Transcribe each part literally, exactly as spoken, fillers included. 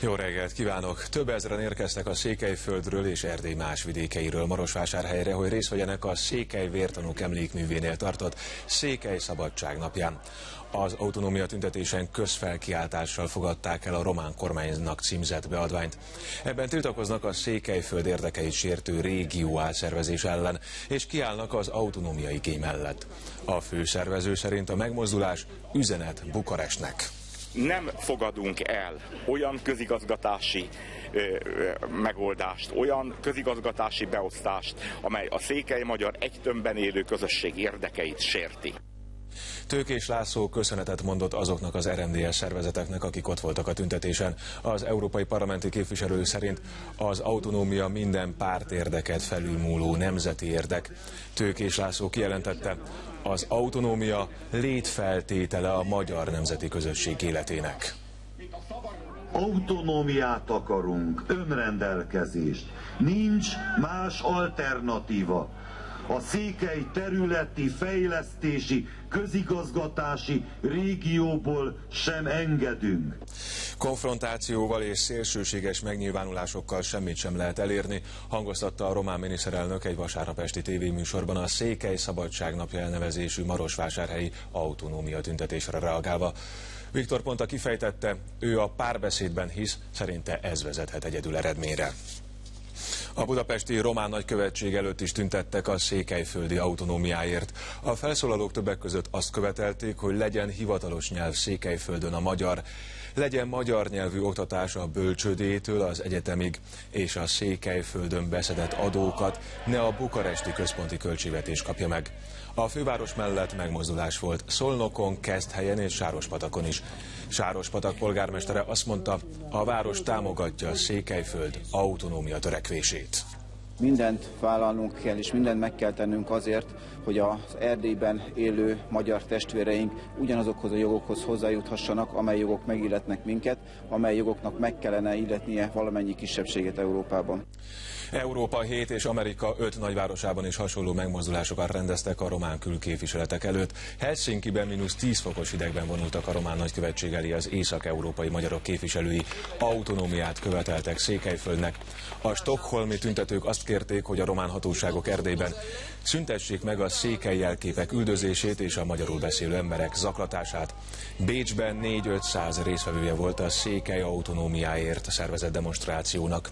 Jó reggelt kívánok! Több ezren érkeztek a Székelyföldről és Erdély más vidékeiről Marosvásárhelyre, hogy részt vegyenek a Székely Vértanúk emlékművénél tartott Székely Szabadság napján. Az autonómia tüntetésen közfelkiáltással fogadták el a román kormánynak címzett beadványt. Ebben tiltakoznak a Székelyföld érdekeit sértő régió átszervezés ellen, és kiállnak az autonómia igény mellett. A főszervező szerint a megmozdulás üzenet Bukarestnek. Nem fogadunk el olyan közigazgatási ö, ö, megoldást, olyan közigazgatási beosztást, amely a székely magyar egy tömbben élő közösség érdekeit sérti. Tőkés László köszönetet mondott azoknak az er em dé es szervezeteknek, akik ott voltak a tüntetésen. Az európai parlamenti képviselő szerint az autonómia minden párt érdeket felülmúló nemzeti érdek. Tőkés László kijelentette, az autonómia létfeltétele a magyar nemzeti közösség életének. Autonómiát akarunk, önrendelkezést. Nincs más alternatíva. A székely területi, fejlesztési, közigazgatási régióból sem engedünk. Konfrontációval és szélsőséges megnyilvánulásokkal semmit sem lehet elérni, hangoztatta a román miniszterelnök egy vasárnap esti tévéműsorban a Székely Szabadság napja elnevezésű marosvásárhelyi autonómia tüntetésre reagálva. Viktor Ponta kifejtette, ő a párbeszédben hisz, szerinte ez vezethet egyedül eredményre. A budapesti román nagykövetség előtt is tüntettek a székelyföldi autonómiáért. A felszólalók többek között azt követelték, hogy legyen hivatalos nyelv Székelyföldön a magyar, legyen magyar nyelvű oktatás a bölcsődétől az egyetemig, és a Székelyföldön beszedett adókat ne a bukaresti központi költségvetés kapja meg. A főváros mellett megmozdulás volt Szolnokon, Keszthelyen és Sárospatakon is. Sárospatak polgármestere azt mondta, a város támogatja a Székelyföld autonómia törekvését. Mindent vállalnunk kell, és mindent meg kell tennünk azért, hogy az Erdélyben élő magyar testvéreink ugyanazokhoz a jogokhoz hozzájuthassanak, amely jogok megilletnek minket, amely jogoknak meg kellene illetnie valamennyi kisebbséget Európában. Európa hét és Amerika öt nagyvárosában is hasonló megmozdulásokat rendeztek a román külképviseletek előtt. Helsinkiben mínusz tíz fokos hidegben vonultak a román nagykövetség elé az észak-európai magyarok képviselői, autonómiát követeltek Székelyföldnek. A stockholmi tüntetők azt kérték, hogy a román hatóságok Erdélyben szüntessék meg a székely jelképek üldözését és a magyarul beszélő emberek zaklatását. Bécsben négy-ötszáz résztvevője volt a székely autonómiáért szervezett demonstrációnak.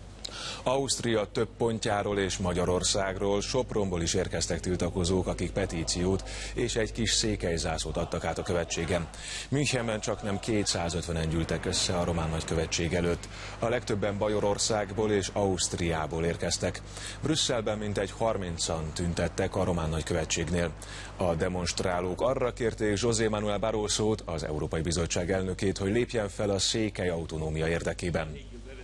Ausztria több pontjáról és Magyarországról, Sopronból is érkeztek tiltakozók, akik petíciót és egy kis székelyzászlót adtak át a követségen. Münchenben csak nem kétszázötvenen gyűltek össze a román nagykövetség előtt. A legtöbben Bajorországból és Ausztriából érkeztek. Brüsszelben mintegy harmincan tüntettek a román nagykövetségnél. A demonstrálók arra kérték José Manuel Barrosót, az Európai Bizottság elnökét, hogy lépjen fel a székely autonómia érdekében.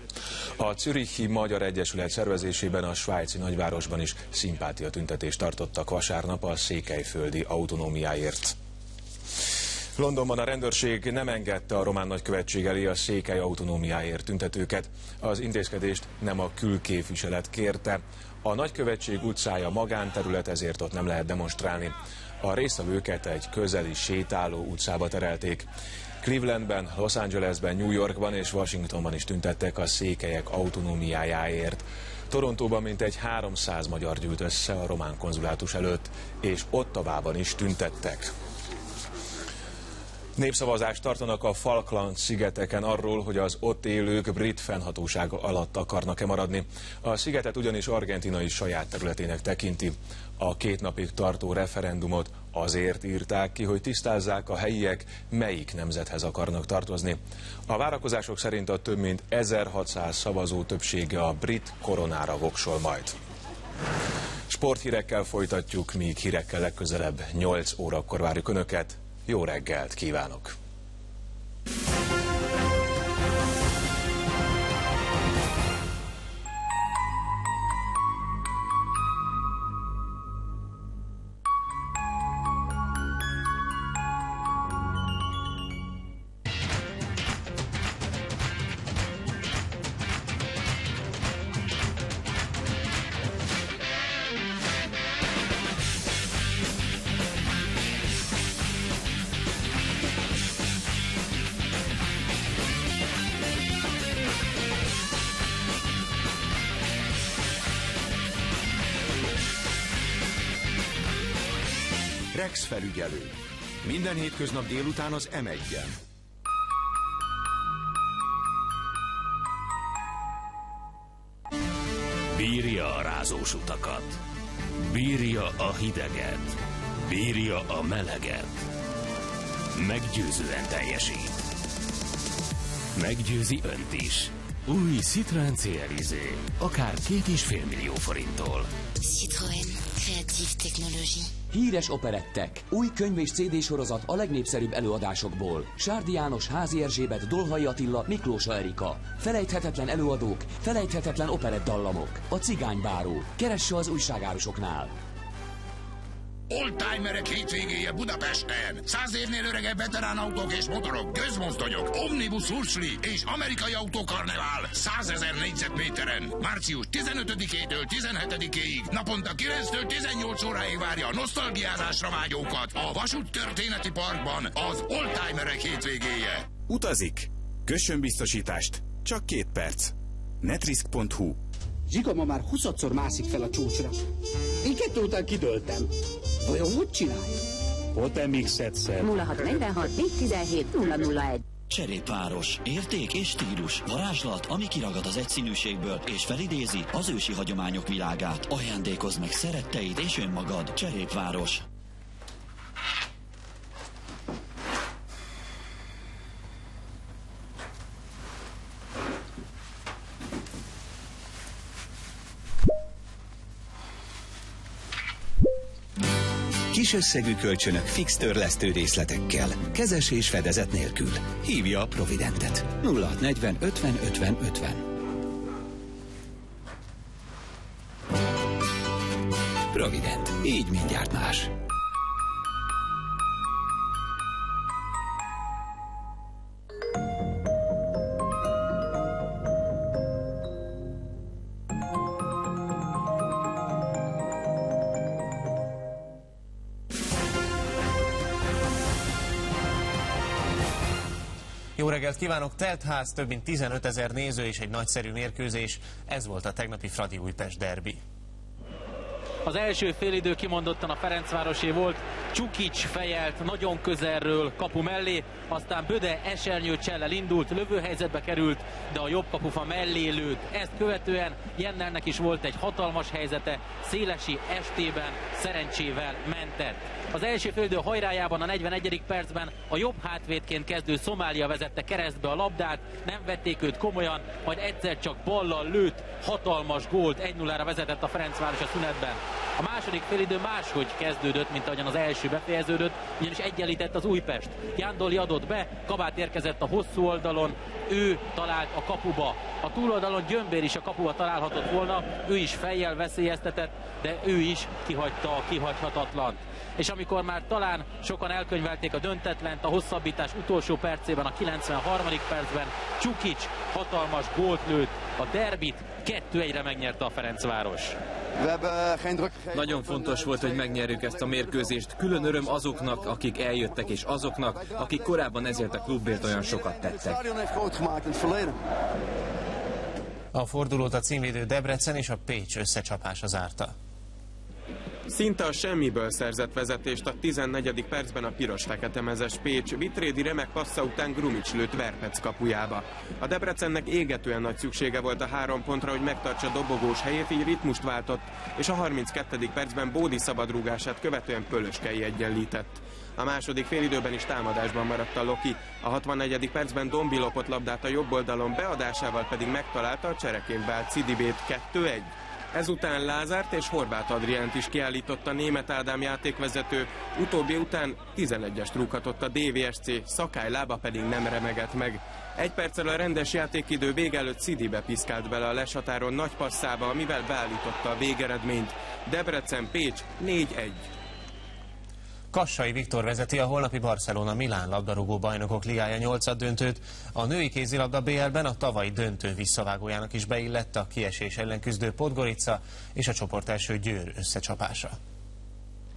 A Zürichi Magyar Egyesület szervezésében a svájci nagyvárosban is szimpátiatüntetést tartottak vasárnap a székelyföldi autonómiáért. Londonban a rendőrség nem engedte a román nagykövetség elé a székely autonómiáért tüntetőket. Az intézkedést nem a külképviselet kérte. A nagykövetség utcája magánterület, ezért ott nem lehet demonstrálni. A résztvevőket egy közeli sétáló utcába terelték. Clevelandben, Los Angelesben, New Yorkban és Washingtonban is tüntettek a székelyek autonómiájáért. Torontóban mintegy háromszáz magyar gyűlt össze a román konzulátus előtt, és Ottawában is tüntettek. Népszavazást tartanak a Falkland-szigeteken arról, hogy az ott élők brit fennhatóság alatt akarnak-e maradni. A szigetet ugyanis Argentína is saját területének tekinti. A két napig tartó referendumot azért írták ki, hogy tisztázzák, a helyiek melyik nemzethez akarnak tartozni. A várakozások szerint a több mint ezerhatszáz szavazó többsége a brit koronára voksol majd. Sporthírekkel folytatjuk, míg hírekkel legközelebb nyolc órakor várjuk Önöket. Jó reggelt kívánok! Rex felügyelő. Minden hétköznap délután az em egyen. Bírja a rázós utakat. Bírja a hideget. Bírja a meleget. Meggyőzően teljesít. Meggyőzi önt is. Új Citroën cé er Izé. Akár két és fél millió forinttól. Citroën. Kreatív technológia. Híres operettek, új könyv és cé dé sorozat a legnépszerűbb előadásokból. Sárdi János, Házi Erzsébet, Dolhai Attila, Miklósa Erika. Felejthetetlen előadók, felejthetetlen operettdallamok. A Cigánybáró. Keresse az újságárusoknál. Oldtimerek hétvégéje Budapesten. Száz évnél öregebb veterán autók és motorok, gőzmozdonyok, omnibus húsli és amerikai autókarnevál százezer négyzetméteren. március tizenötödikétől tizenhetedikéig naponta kilenctől tizennyolc óráig várja a nosztalgiázásra vágyókat a Vasúttörténeti Parkban az Oldtimerek hétvégéje. Utazik? Kössön biztosítást. Csak két perc. netrisk pont hu. Zsika ma már huszadszor mászik fel a csúcsra. Én kettő után kidőltem. Vajon hogy csinálja? Potemix egyszer. nulla hat negyvenhat négy tizenhét nulla nulla egy. Cserépváros. Érték és stílus. Varázslat, ami kiragad az egyszínűségből, és felidézi az ősi hagyományok világát. Ajándékozz meg szeretteid és önmagad. Cserépváros. Kis összegű kölcsönök fix törlesztő részletekkel, kezes és fedezet nélkül. Hívja a Providentet. nulla hat negyven ötven ötven ötven. Provident. Így mindjárt más. Jó reggelt kívánok! Telt ház, több mint tizenötezer néző és egy nagyszerű mérkőzés. Ez volt a tegnapi Fradi-Újpest derbi. Az első félidő kimondottan a Ferencvárosé volt. Csukics fejelt nagyon közelről kapu mellé, aztán Böde esernyőcsellel indult, lövőhelyzetbe került, de a jobb kapufa mellé lőtt. Ezt követően Jennelnek is volt egy hatalmas helyzete, Szélesi estében szerencsével mentett. Az első félidő hajrájában a negyvenegyedik percben a jobb hátvédként kezdő Szomália vezette keresztbe a labdát, nem vették őt komolyan, majd egyszer csak ballal lőtt, hatalmas gólt, egy nullára vezetett a Ferencváros a szünetben. A második félidő máshogy kezdődött, mint ahogyan az első befejeződött, ugyanis egyenlített az Újpest. Jándoli adott be, Kabát érkezett a hosszú oldalon, ő talált a kapuba. A túloldalon Gyömbér is a kapuba találhatott volna, ő is fejjel veszélyeztetett, de ő is kihagyta a kihagyhatatlant. És amikor már talán sokan elkönyvelték a döntetlent, a hosszabbítás utolsó percében, a kilencvenharmadik percben Csukics hatalmas gólt lőtt, a derbit kettő egyre megnyerte a Ferencváros. Nagyon fontos volt, hogy megnyerjük ezt a mérkőzést. Külön öröm azoknak, akik eljöttek, és azoknak, akik korábban ezért a klubért olyan sokat tettek. A fordulót a címvédő Debrecen és a Pécs összecsapása zárta. Szinte a semmiből szerzett vezetést a tizennegyedik percben a piros-feketemezes Pécs. Vitrédi remek passza után Grumics lőtt Verpec kapujába. A Debrecennek égetően nagy szüksége volt a három pontra, hogy megtartsa dobogós helyét, így ritmust váltott, és a harminckettedik percben Bódi szabadrúgását követően Pölöskei egyenlített. A második félidőben is támadásban maradt a Loki. A hatvannegyedik percben Dombi lopott labdát a jobb oldalon, beadásával pedig megtalálta a csereként vált Cidibét. kettő egy. Ezután Lázárt és Horváth Adriánt is kiállított a Németh Ádám játékvezető, utóbbi után tizenegyest rúghatott a dé vé es cé, Szakály lába pedig nem remegett meg. Egy perccel a rendes játékidő vége előtt Cidibe piszkált bele a leshatáron nagy passzába, amivel beállította a végeredményt. Debrecen-Pécs négy egy. Kassai Viktor vezeti a holnapi Barcelona-Milán labdarúgó bajnokok ligája nyolcad döntőt. A női kézilabda bé el-ben a tavalyi döntő visszavágójának is beillett a kiesés ellen küzdő Podgorica és a csoport első Győr összecsapása.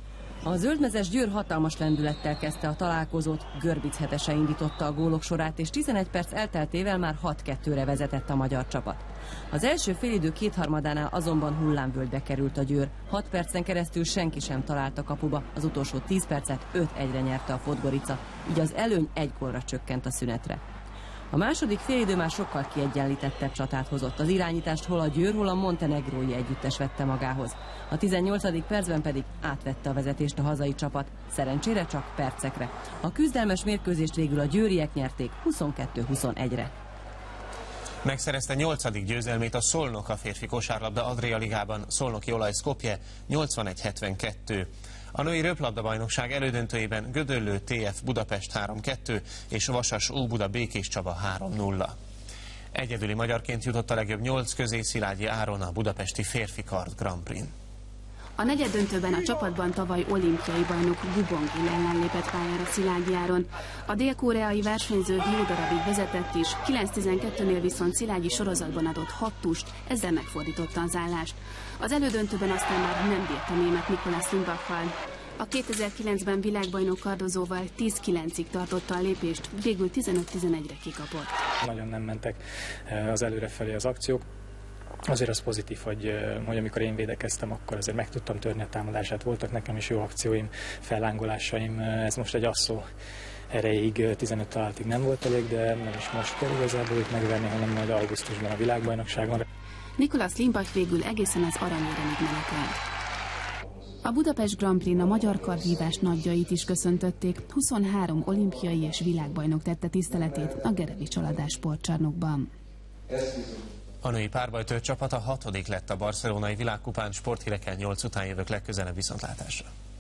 A zöldmezes Győr hatalmas lendülettel kezdte a találkozót, Görbic Hetese indította a gólok sorát, és tizenegy perc elteltével már hat kettőre vezetett a magyar csapat. Az első félidő kétharmadánál azonban hullámvölgybe került a Győr. hat percen keresztül senki sem talált a kapuba, az utolsó tíz percet öt egyre nyerte a Podgorica, így az előny egy gólra csökkent a szünetre. A második félidő már sokkal kiegyenlítettebb csatát hozott. Az irányítást hol a Győr, hol a montenegrói együttes vette magához. A tizennyolcadik percben pedig átvette a vezetést a hazai csapat, szerencsére csak percekre. A küzdelmes mérkőzést végül a győriek nyerték huszonkettő huszonegyre. Megszerezte nyolcadik győzelmét a Szolnok a férfi kosárlabda Adria Ligában, Szolnoki Olaj Skopje nyolcvanegy hetvenkettő. A női röplabdabajnokság elődöntőjében Gödöllő té ef Budapest három kettő és Vasas Óbuda Békés Csaba három nulla. Egyedüli magyarként jutott a legjobb nyolc közé Szilágyi Áron a budapesti férfi kard Grand Prix-n. A negyeddöntőben a csapatban tavaly olimpiai bajnok Gubongil ellen lépett pályára Szilágyi Áron. A dél-koreai versenyző jó darabig vezetett is, kilenc tizenkettőnél viszont Szilágyi sorozatban adott hat tust, ezzel megfordította az állást. Az elődöntőben aztán már nem bírt a német Nikolás Limbachal. A kétezer-kilencben világbajnok kardozóval tíz kilencig tartotta a lépést, végül tizenöt tizenegyre kikapott. Nagyon nem mentek az előrefelé az akciók. Azért az pozitív, hogy, hogy amikor én védekeztem, akkor azért meg tudtam törni a támadását. Voltak nekem is jó akcióim, fellángolásaim. Ez most egy asszó erejéig, tizenöt találatig nem volt elég, de nem is most kell igazából őt megverni, hanem majd augusztusban a világbajnokságon. Nikolás Limbach végül egészen az aranyéremig meneklett. A Budapest Grand Prix-n a magyar kardvívás nagyjait is köszöntötték. huszonhárom olimpiai és világbajnok tette tiszteletét a Gerevi Csaladás sportcsarnokban. A női párbajtő csapat a hatodik lett a barcelonai világkupán. Sporthírekkel nyolc után jövök legközelebb, viszontlátásra.